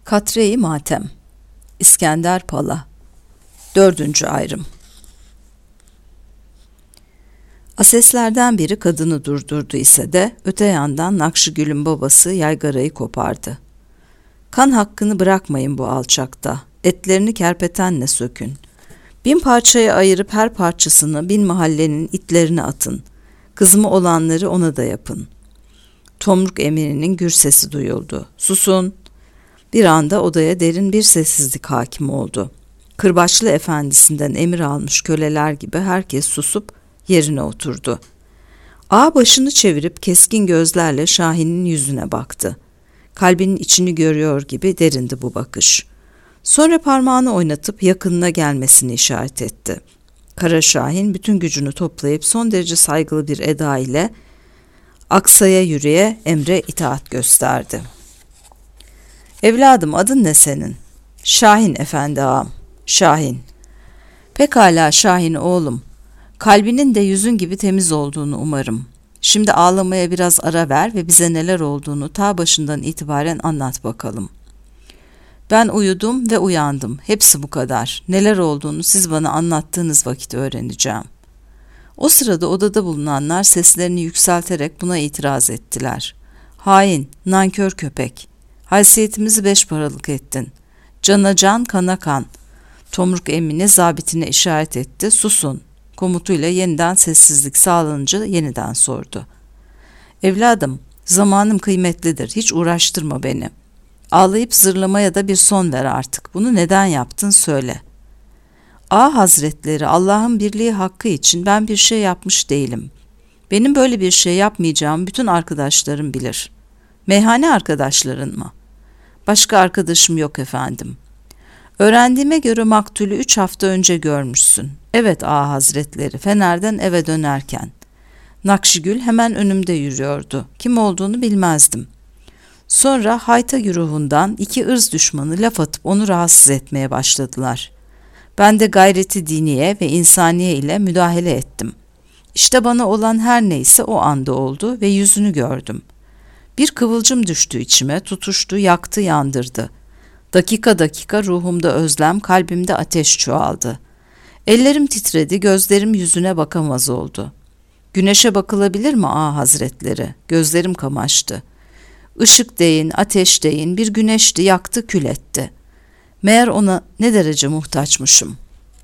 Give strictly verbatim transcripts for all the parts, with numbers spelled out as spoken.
Katre-i Matem İskender Pala Dördüncü ayrım. Aseslerden biri kadını durdurdu ise de öte yandan Nakşigül'ün babası yaygarayı kopardı. Kan hakkını bırakmayın bu alçakta, etlerini kerpetenle sökün. Bin parçaya ayırıp her parçasını bin mahallenin itlerine atın. Kızımı olanları ona da yapın. Tomruk emirinin gür sesi duyuldu. Susun! Bir anda odaya derin bir sessizlik hakim oldu. Kırbaçlı efendisinden emir almış köleler gibi herkes susup yerine oturdu. Ağa başını çevirip keskin gözlerle Şahin'in yüzüne baktı. Kalbinin içini görüyor gibi derindi bu bakış. Sonra parmağını oynatıp yakınına gelmesini işaret etti. Kara Şahin bütün gücünü toplayıp son derece saygılı bir eda ile aksaya yürüye emre itaat gösterdi. Evladım, adın ne senin? Şahin efendi ağam. Şahin. Pekala Şahin oğlum. Kalbinin de yüzün gibi temiz olduğunu umarım. Şimdi ağlamaya biraz ara ver ve bize neler olduğunu ta başından itibaren anlat bakalım. Ben uyudum ve uyandım. Hepsi bu kadar. Neler olduğunu siz bana anlattığınız vakit öğreneceğim. O sırada odada bulunanlar seslerini yükselterek buna itiraz ettiler. Hain, nankör köpek. Haysiyetimizi beş paralık ettin. Cana can, kana kan. Tomruk emine zabitine işaret etti. Susun. Komutuyla yeniden sessizlik sağlanınca yeniden sordu. Evladım, zamanım kıymetlidir. Hiç uğraştırma beni. Ağlayıp zırlamaya da bir son ver artık. Bunu neden yaptın söyle. Ağa Hazretleri, Allah'ın birliği hakkı için ben bir şey yapmış değilim. Benim böyle bir şey yapmayacağımı bütün arkadaşlarım bilir. Meyhane arkadaşların mı? Başka arkadaşım yok efendim. Öğrendiğime göre maktulü üç hafta önce görmüşsün. Evet Ağa Hazretleri, Fener'den eve dönerken. Nakşigül hemen önümde yürüyordu. Kim olduğunu bilmezdim. Sonra hayta güruhundan iki ırz düşmanı laf atıp onu rahatsız etmeye başladılar. Ben de gayreti diniye ve insaniye ile müdahale ettim. İşte bana olan her neyse o anda oldu ve yüzünü gördüm. Bir kıvılcım düştü içime, tutuştu, yaktı, yandırdı. Dakika dakika ruhumda özlem, kalbimde ateş çoğaldı. Ellerim titredi, gözlerim yüzüne bakamaz oldu. Güneşe bakılabilir mi Ağa Hazretleri? Gözlerim kamaştı. Işık deyin, ateş deyin, bir güneşti, yaktı, kül etti. Meğer ona ne derece muhtaçmışım.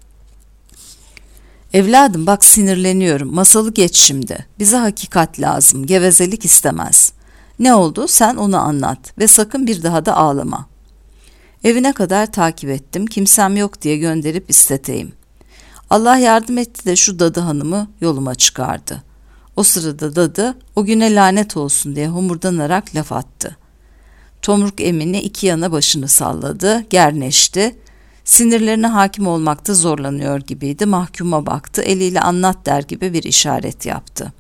Evladım bak sinirleniyorum, masalı geç şimdi. Bize hakikat lazım, gevezelik istemez. Ne oldu sen onu anlat ve sakın bir daha da ağlama. Evine kadar takip ettim, kimsem yok diye gönderip isteteyim. Allah yardım etti de şu dadı hanımı yoluma çıkardı. O sırada dadı o güne lanet olsun diye homurdanarak laf attı. Tomruk emine iki yana başını salladı, gerneşti. Sinirlerine hakim olmakta zorlanıyor gibiydi, mahkuma baktı, eliyle anlat der gibi bir işaret yaptı.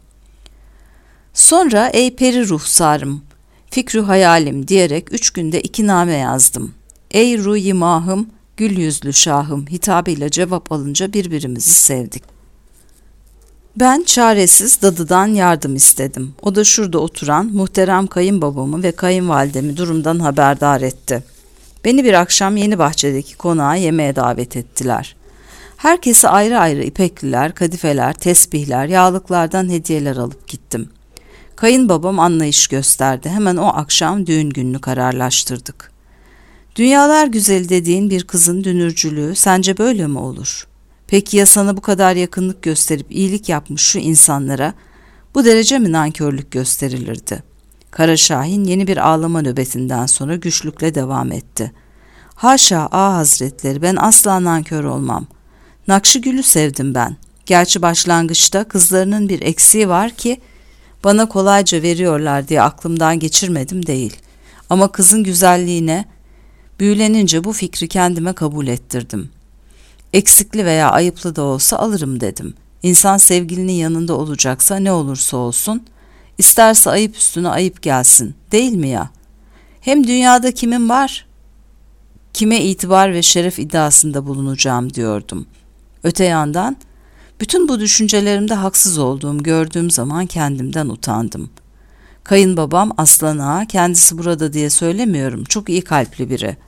Sonra ey peri ruhsarım, fikru hayalim diyerek üç günde iki name yazdım. Ey ruh-i mahım, gül yüzlü şahım hitabıyla cevap alınca birbirimizi sevdik. Ben çaresiz dadıdan yardım istedim. O da şurada oturan muhterem kayınbabamı ve kayınvalidemi durumdan haberdar etti. Beni bir akşam Yenibahçe'deki konağa yemeğe davet ettiler. Herkese ayrı ayrı ipekliler, kadifeler, tesbihler, yağlıklardan hediyeler alıp gittim. Kayınbabam anlayış gösterdi. Hemen o akşam düğün gününü kararlaştırdık. Dünyalar güzeli dediğin bir kızın dünürcülüğü sence böyle mi olur? Peki ya sana bu kadar yakınlık gösterip iyilik yapmış şu insanlara bu derece mi nankörlük gösterilirdi? Kara Şahin yeni bir ağlama nöbetinden sonra güçlükle devam etti. Haşa Ağa Hazretleri, ben asla nankör olmam. Nakşigül'ü sevdim ben. Gerçi başlangıçta kızlarının bir eksiği var ki bana kolayca veriyorlar diye aklımdan geçirmedim değil. Ama kızın güzelliğine büyülenince bu fikri kendime kabul ettirdim. Eksikli veya ayıplı da olsa alırım dedim. İnsan sevgilinin yanında olacaksa ne olursa olsun, isterse ayıp üstüne ayıp gelsin, değil mi ya? Hem dünyada kimin var? Kime itibar ve şeref iddiasında bulunacağım diyordum. Öte yandan, bütün bu düşüncelerimde haksız olduğum gördüğüm zaman kendimden utandım. Kayınbabam Aslan Ağa, kendisi burada diye söylemiyorum, çok iyi kalpli biri.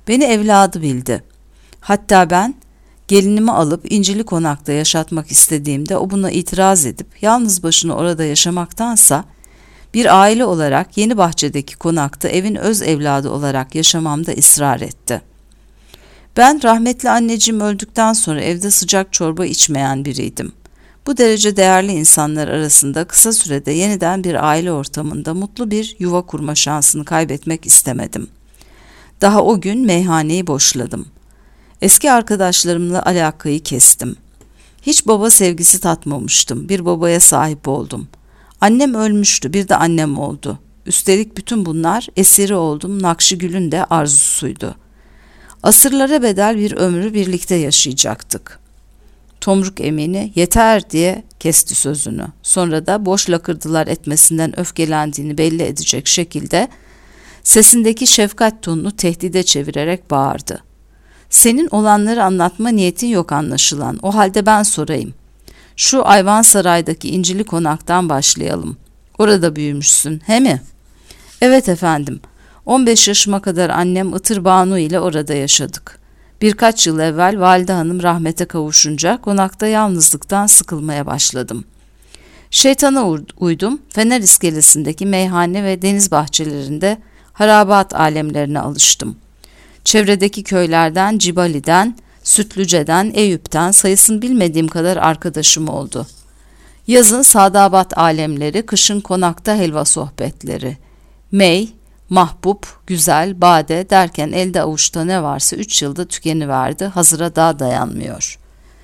Beni evladı bildi. Hatta ben gelinimi alıp İncili Konak'ta yaşatmak istediğimde o buna itiraz edip yalnız başına orada yaşamaktansa bir aile olarak Yenibahçe'deki konakta evin öz evladı olarak yaşamamda ısrar etti. Ben rahmetli anneciğim öldükten sonra evde sıcak çorba içmeyen biriydim. Bu derece değerli insanlar arasında kısa sürede yeniden bir aile ortamında mutlu bir yuva kurma şansını kaybetmek istemedim. Daha o gün meyhaneyi boşladım. Eski arkadaşlarımla alakayı kestim. Hiç baba sevgisi tatmamıştım. Bir babaya sahip oldum. Annem ölmüştü, bir de annem oldu. Üstelik bütün bunlar esiri oldum Nakşigül'ün de arzusuydu. Asırlara bedel bir ömrü birlikte yaşayacaktık. Tomruk emini yeter diye kesti sözünü. Sonra da boş lakırdılar etmesinden öfkelendiğini belli edecek şekilde sesindeki şefkat tonunu tehdide çevirerek bağırdı. Senin olanları anlatma niyetin yok anlaşılan. O halde ben sorayım. Şu Ayvansaray'daki İncili Konak'tan başlayalım. Orada büyümüşsün, he mi? Evet efendim. on beş yaşıma kadar annem Itır Banu ile orada yaşadık. Birkaç yıl evvel valide hanım rahmete kavuşunca konakta yalnızlıktan sıkılmaya başladım. Şeytana uydum, Fener iskelesindeki meyhane ve deniz bahçelerinde harabat alemlerine alıştım. Çevredeki köylerden, Cibali'den, Sütlüce'den, Eyüp'ten sayısını bilmediğim kadar arkadaşım oldu. Yazın Sadabat alemleri, kışın konakta helva sohbetleri. Mey, mahbub, güzel, bade derken elde avuçta ne varsa üç yılda tükeniverdi, hazıra daha dayanmıyor.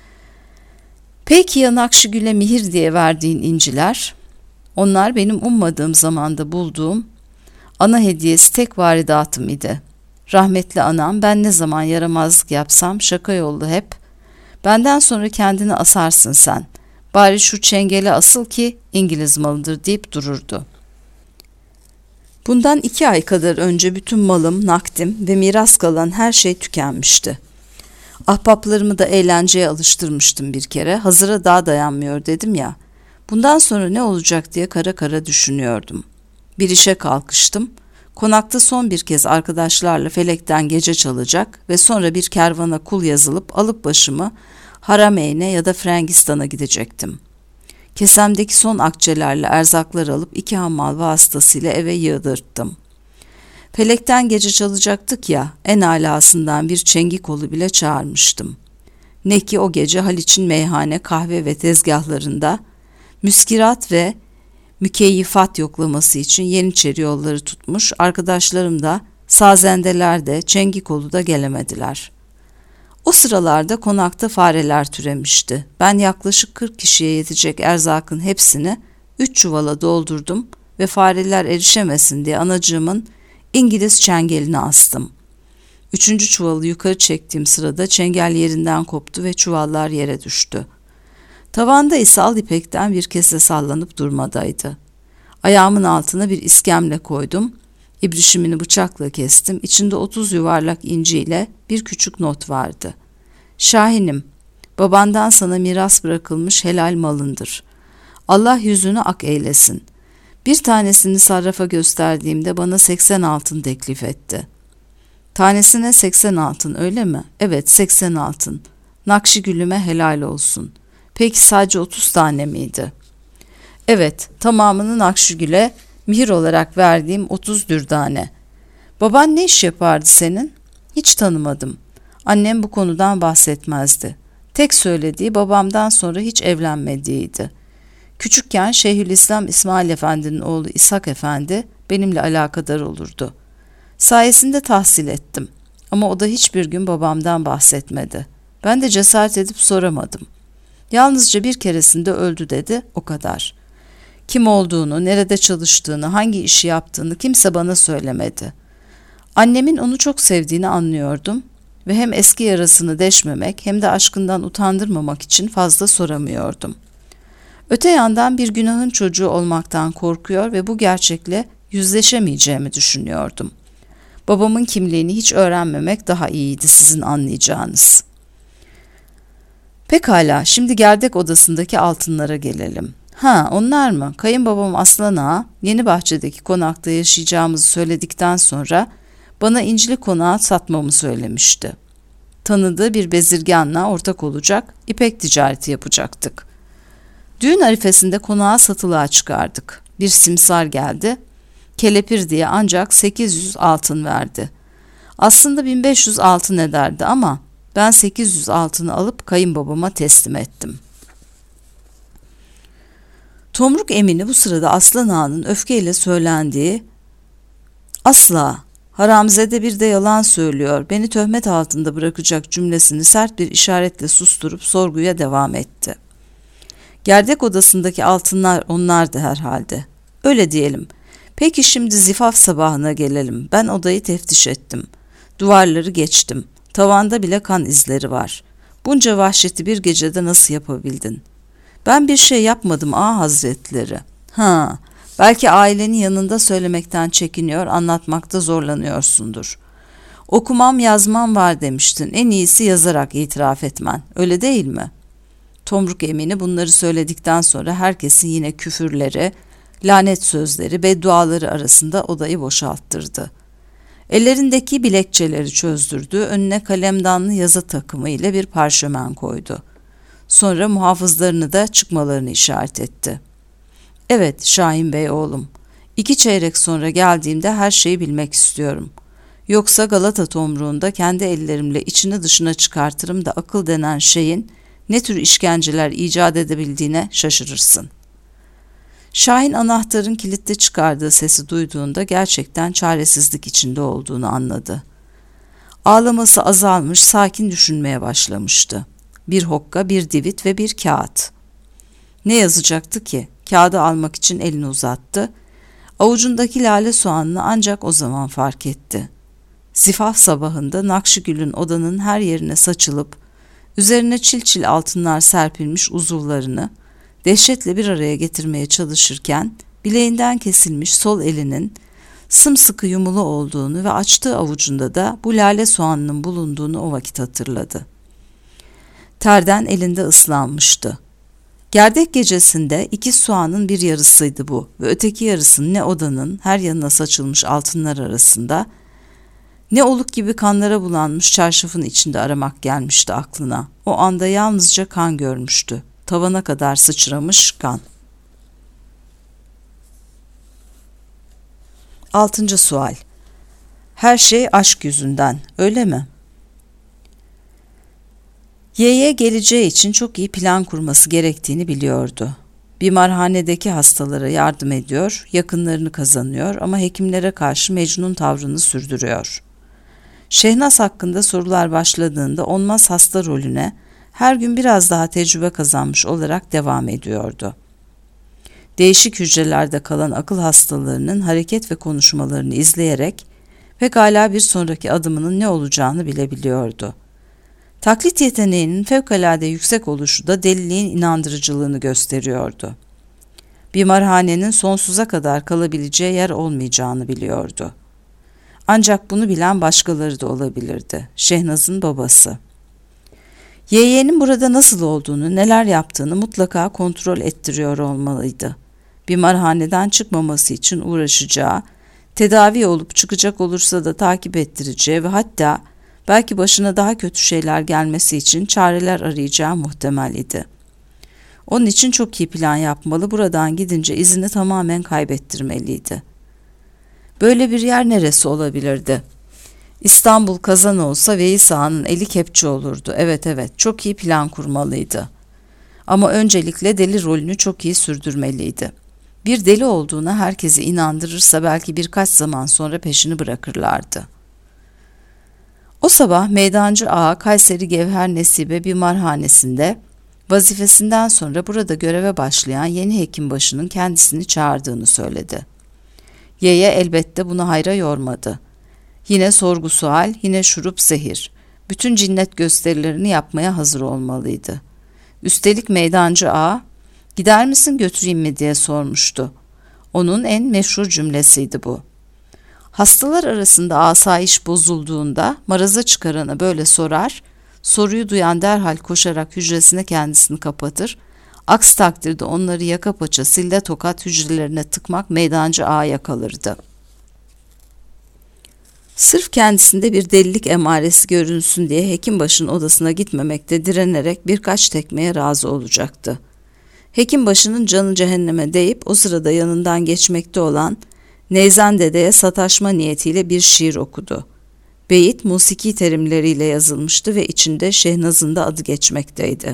Peki ya Nakşigül'e mihir diye verdiğin inciler? Onlar benim ummadığım zamanda bulduğum ana hediyesi tek varidatım idi. Rahmetli anam ben ne zaman yaramazlık yapsam şaka yollu hep, benden sonra kendini asarsın sen, bari şu çengele asıl ki İngiliz malıdır deyip dururdu. Bundan iki ay kadar önce bütün malım, nakdim ve miras kalan her şey tükenmişti. Ahbaplarımı da eğlenceye alıştırmıştım bir kere, hazıra daha dayanmıyor dedim ya, bundan sonra ne olacak diye kara kara düşünüyordum. Bir işe kalkıştım. Konakta son bir kez arkadaşlarla felekten gece çalacak ve sonra bir kervana kul yazılıp alıp başımı Harameyn'e ya da Frangistan'a gidecektim. Kesemdeki son akçelerle erzaklar alıp iki hammal vasıtasıyla eve yığdırttım. Felekten gece çalacaktık ya, en alasından bir çengi kolu bile çağırmıştım. Ne ki o gece Haliç'in meyhane, kahve ve tezgahlarında müskirat ve mükeyyifat yoklaması için Yeniçeri yolları tutmuş, arkadaşlarım da sazendeler de çengi kolu da gelemediler. O sıralarda konakta fareler türemişti. Ben yaklaşık kırk kişiye yetecek erzakın hepsini üç çuvala doldurdum ve fareler erişemesin diye anacığımın İngiliz çengelini astım. Üçüncü çuvalı yukarı çektiğim sırada çengel yerinden koptu ve çuvallar yere düştü. Tavanda ise al ipekten bir kese sallanıp durmadaydı. Ayağımın altına bir iskemle koydum, ibrişimini bıçakla kestim, içinde otuz yuvarlak inciyle bir küçük not vardı. Şahinim, babandan sana miras bırakılmış helal malındır. Allah yüzünü ak eylesin. Bir tanesini sarrafa gösterdiğimde bana seksen altın teklif etti. Tanesine seksen altın öyle mi? Evet, seksen altın. Nakşigül'üme helal olsun. Peki sadece otuz tane miydi? Evet, tamamını Nakşigül'e mihir olarak verdiğim otuz dürdane. Baban ne iş yapardı senin? Hiç tanımadım. Annem bu konudan bahsetmezdi. Tek söylediği babamdan sonra hiç evlenmediğiydi. Küçükken Şeyhülislam İsmail Efendi'nin oğlu İshak Efendi benimle alakadar olurdu. Sayesinde tahsil ettim. Ama o da hiçbir gün babamdan bahsetmedi. Ben de cesaret edip soramadım. Yalnızca bir keresinde öldü dedi, o kadar. Kim olduğunu, nerede çalıştığını, hangi işi yaptığını kimse bana söylemedi. Annemin onu çok sevdiğini anlıyordum ve hem eski yarasını deşmemek hem de aşkından utandırmamak için fazla soramıyordum. Öte yandan bir günahın çocuğu olmaktan korkuyor ve bu gerçekle yüzleşemeyeceğimi düşünüyordum. Babamın kimliğini hiç öğrenmemek daha iyiydi sizin anlayacağınız. Pekala, şimdi gerdek odasındaki altınlara gelelim. Ha, onlar mı? Kayınbabam Aslan Ağa, Yenibahçe'deki konakta yaşayacağımızı söyledikten sonra Bana İncili Konağı satmamı söylemişti. Tanıdığı bir bezirganla ortak olacak, ipek ticareti yapacaktık. Düğün arifesinde konağı satılığa çıkardık. Bir simsar geldi, kelepir diye ancak sekiz yüz altın verdi. Aslında bin beş yüz altın ederdi ama ben sekiz yüz altını alıp kayınbabama teslim ettim. Tomruk Emini bu sırada Aslan Ağa'nın öfkeyle söylendiği "Asla, haramzede bir de yalan söylüyor, beni töhmet altında bırakacak" cümlesini sert bir işaretle susturup sorguya devam etti. Gerdek odasındaki altınlar onlardı herhalde. Öyle diyelim. Peki şimdi zifaf sabahına gelelim. Ben odayı teftiş ettim. Duvarları geçtim. Tavanda bile kan izleri var. Bunca vahşeti bir gecede nasıl yapabildin? Ben bir şey yapmadım ağa hazretleri. Ha, belki ailenin yanında söylemekten çekiniyor, anlatmakta zorlanıyorsundur. Okumam yazmam var demiştin. En iyisi yazarak itiraf etmen. Öyle değil mi? Tomruk Emini bunları söyledikten sonra herkesin yine küfürleri, lanet sözleri, bedduaları arasında odayı boşalttırdı. Ellerindeki bilekçeleri çözdürdü, önüne kalemdanlı yazı takımı ile bir parşömen koydu. Sonra muhafızlarını da çıkmalarını işaret etti. Evet Şahin Bey oğlum, iki çeyrek sonra geldiğimde her şeyi bilmek istiyorum. Yoksa Galata tomruğunda kendi ellerimle içini dışına çıkartırım da akıl denen şeyin ne tür işkenceler icat edebildiğine şaşırırsın. Şahin anahtarın kilitli çıkardığı sesi duyduğunda gerçekten çaresizlik içinde olduğunu anladı. Ağlaması azalmış, sakin düşünmeye başlamıştı. Bir hokka, bir divit ve bir kağıt. Ne yazacaktı ki? Kağıdı almak için elini uzattı. Avucundaki lale soğanını ancak o zaman fark etti. Zifaf sabahında Nakşigül'ün odanın her yerine saçılıp, üzerine çil çil altınlar serpilmiş uzuvlarını dehşetle bir araya getirmeye çalışırken bileğinden kesilmiş sol elinin sımsıkı yumulu olduğunu ve açtığı avucunda da bu lale soğanının bulunduğunu o vakit hatırladı. Terden elinde ıslanmıştı. Gerdek gecesinde iki soğanın bir yarısıydı bu ve öteki yarısını ne odanın her yanına saçılmış altınlar arasında ne oluk gibi kanlara bulanmış çarşafın içinde aramak gelmişti aklına. O anda yalnızca kan görmüştü. Tavana kadar sıçramış kan. Altıncı sual. Her şey aşk yüzünden, öyle mi? Y'ye geleceği için çok iyi plan kurması gerektiğini biliyordu. Bimarhanedeki hastalara yardım ediyor, yakınlarını kazanıyor ama hekimlere karşı Mecnun tavrını sürdürüyor. Şehnaz hakkında sorular başladığında olmaz hasta rolüne her gün biraz daha tecrübe kazanmış olarak devam ediyordu. Değişik hücrelerde kalan akıl hastalarının hareket ve konuşmalarını izleyerek pekala bir sonraki adımının ne olacağını bilebiliyordu. Taklit yeteneğinin fevkalade yüksek oluşu da deliliğin inandırıcılığını gösteriyordu. Bimarhanenin sonsuza kadar kalabileceği yer olmayacağını biliyordu. Ancak bunu bilen başkaları da olabilirdi. Şehnaz'ın babası. Y Y'nin burada nasıl olduğunu, neler yaptığını mutlaka kontrol ettiriyor olmalıydı. Bimarhaneden çıkmaması için uğraşacağı, tedavi olup çıkacak olursa da takip ettireceği ve hatta belki başına daha kötü şeyler gelmesi için çareler arayacağı muhtemel idi. Onun için çok iyi plan yapmalı, buradan gidince izini tamamen kaybettirmeliydi. Böyle bir yer neresi olabilirdi? İstanbul Kazan olsa Veys Ağa'nın eli kepçe olurdu. Evet evet, çok iyi plan kurmalıydı. Ama öncelikle deli rolünü çok iyi sürdürmeliydi. Bir deli olduğuna herkesi inandırırsa belki birkaç zaman sonra peşini bırakırlardı. O sabah Meydancı Ağa Kayseri Gevher Nesibe Bimarhanesi'nde vazifesinden sonra burada göreve başlayan yeni hekimbaşının kendisini çağırdığını söyledi. Y'ye elbette bunu hayra yormadı. Yine sorgu sual, yine şurup zehir. Bütün cinnet gösterilerini yapmaya hazır olmalıydı. Üstelik Meydancı Ağa, gider misin götüreyim mi diye sormuştu. Onun en meşhur cümlesiydi bu. Hastalar arasında asayiş bozulduğunda maraza çıkarana böyle sorar, soruyu duyan derhal koşarak hücresine kendisini kapatır, aksi takdirde onları yaka paça sille tokat hücrelerine tıkmak Meydancı Ağa'ya kalırdı. Sırf kendisinde bir delilik emaresi görünsün diye Hekimbaşı'nın odasına gitmemekte direnerek birkaç tekmeye razı olacaktı. Hekimbaşı'nın canı cehenneme deyip o sırada yanından geçmekte olan Neyzen Dede'ye sataşma niyetiyle bir şiir okudu. Beyit musiki terimleriyle yazılmıştı ve içinde Şehnaz'ın da adı geçmekteydi.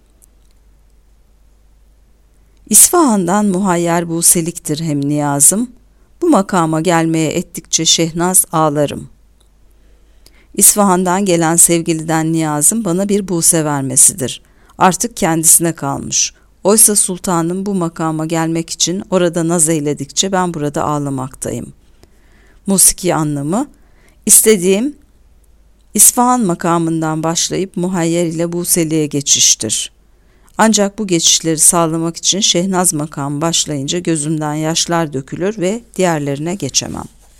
İsfahan'dan muhayyer buseliktir hem niyazım, bu makama gelmeye ettikçe Şehnaz ağlarım. İsfahan'dan gelen sevgiliden niyazım bana bir buse vermesidir. Artık kendisine kalmış. Oysa sultanım bu makama gelmek için orada naz eyledikçe ben burada ağlamaktayım. Musiki anlamı, istediğim İsfahan makamından başlayıp muhayyer ile buseliğe geçiştir. Ancak bu geçişleri sağlamak için Şehnaz makamı başlayınca gözümden yaşlar dökülür ve diğerlerine geçemem.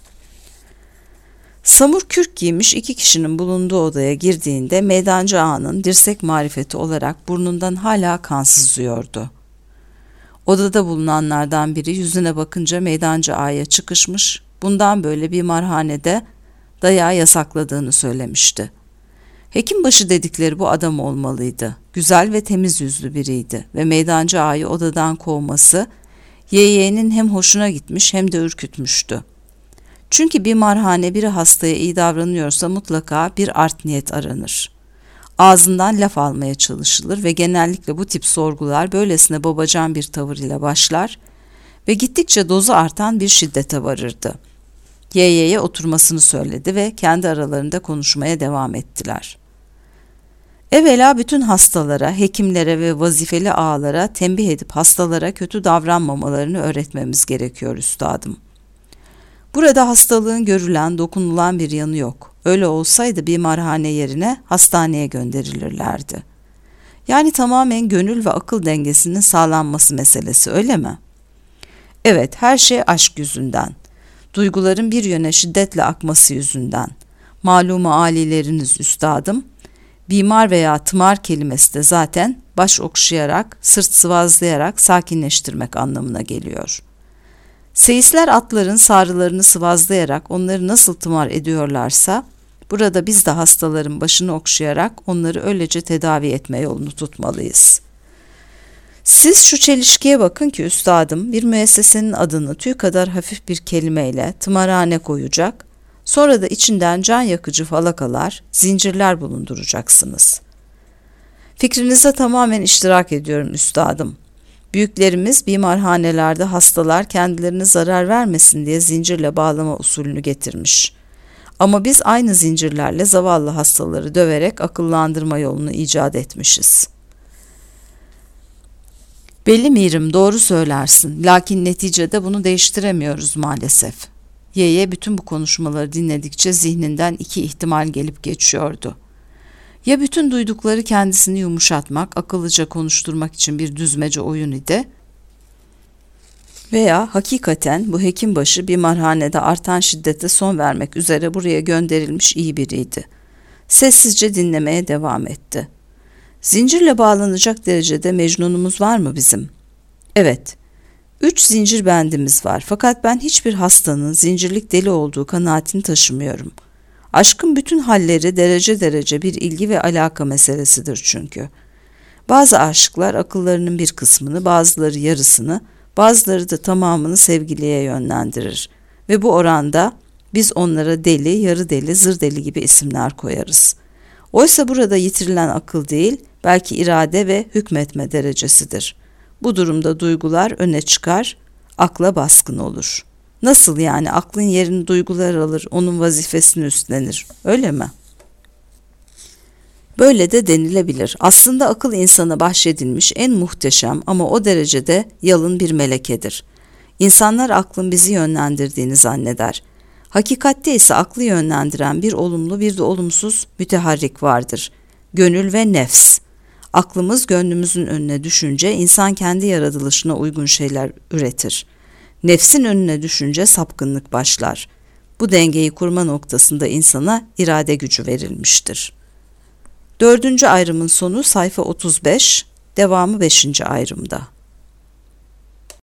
Samur kürk giymiş iki kişinin bulunduğu odaya girdiğinde meydancı ağanın dirsek marifeti olarak burnundan hala kan sızıyordu. Odada bulunanlardan biri yüzüne bakınca meydancı ağaya çıkışmış, bundan böyle bir marhanede dayağı yasakladığını söylemişti. Hekimbaşı dedikleri bu adam olmalıydı. Güzel ve temiz yüzlü biriydi ve meydancı ağayı odadan kovması yeğenin hem hoşuna gitmiş hem de ürkütmüştü. Çünkü bir marhane biri hastaya iyi davranıyorsa mutlaka bir art niyet aranır. Ağzından laf almaya çalışılır ve genellikle bu tip sorgular böylesine babacan bir tavır ile başlar ve gittikçe dozu artan bir şiddete varırdı. Y Y'ye oturmasını söyledi ve kendi aralarında konuşmaya devam ettiler. Evvela bütün hastalara, hekimlere ve vazifeli ağalara tembih edip hastalara kötü davranmamalarını öğretmemiz gerekiyor üstadım. Burada hastalığın görülen, dokunulan bir yanı yok. Öyle olsaydı bir marhane yerine hastaneye gönderilirlerdi. Yani tamamen gönül ve akıl dengesinin sağlanması meselesi, öyle mi? Evet, her şey aşk yüzünden. Duyguların bir yöne şiddetle akması yüzünden. Malumu alileriniz üstadım, bimar veya tımar kelimesi de zaten baş okşayarak, sırt sıvazlayarak sakinleştirmek anlamına geliyor. Seyisler atların sarılarını sıvazlayarak onları nasıl tımar ediyorlarsa, burada biz de hastaların başını okşayarak onları öylece tedavi etme yolunu tutmalıyız. Siz şu çelişkiye bakın ki üstadım, bir müessesenin adını tüy kadar hafif bir kelimeyle tımarhane koyacak, sonra da içinden can yakıcı falakalar, zincirler bulunduracaksınız. Fikrinize tamamen iştirak ediyorum üstadım. Büyüklerimiz bimarhanelerde hastalar kendilerine zarar vermesin diye zincirle bağlama usulünü getirmiş. Ama biz aynı zincirlerle zavallı hastaları döverek akıllandırma yolunu icat etmişiz. Belli mirim, doğru söylersin. Lakin neticede bunu değiştiremiyoruz maalesef. Y'ye bütün bu konuşmaları dinledikçe zihninden iki ihtimal gelip geçiyordu. Ya bütün duydukları kendisini yumuşatmak, akıllıca konuşturmak için bir düzmece oyun idi, veya hakikaten bu hekimbaşı bir marhanede artan şiddete son vermek üzere buraya gönderilmiş iyi biriydi. Sessizce dinlemeye devam etti. Zincirle bağlanacak derecede mecnunumuz var mı bizim? Evet, üç zincir bendimiz var fakat ben hiçbir hastanın zincirlik deli olduğu kanaatini taşımıyorum. Aşkın bütün halleri derece derece bir ilgi ve alaka meselesidir çünkü. Bazı aşıklar akıllarının bir kısmını, bazıları yarısını, bazıları da tamamını sevgiliye yönlendirir. Ve bu oranda biz onlara deli, yarı deli, zır deli gibi isimler koyarız. Oysa burada yitirilen akıl değil, belki irade ve hükmetme derecesidir. Bu durumda duygular öne çıkar, akla baskın olur. Nasıl yani, aklın yerini duygular alır, onun vazifesini üstlenir, öyle mi? Böyle de denilebilir. Aslında akıl insana bahşedilmiş en muhteşem ama o derecede yalın bir melekedir. İnsanlar aklın bizi yönlendirdiğini zanneder. Hakikatte ise aklı yönlendiren bir olumlu bir de olumsuz müteharrik vardır. Gönül ve nefs. Aklımız gönlümüzün önüne düşünce insan kendi yaratılışına uygun şeyler üretir. Nefsin önüne düşünce sapkınlık başlar. Bu dengeyi kurma noktasında insana irade gücü verilmiştir. Dördüncü ayrımın sonu sayfa otuz beş, devamı beşinci ayrımda.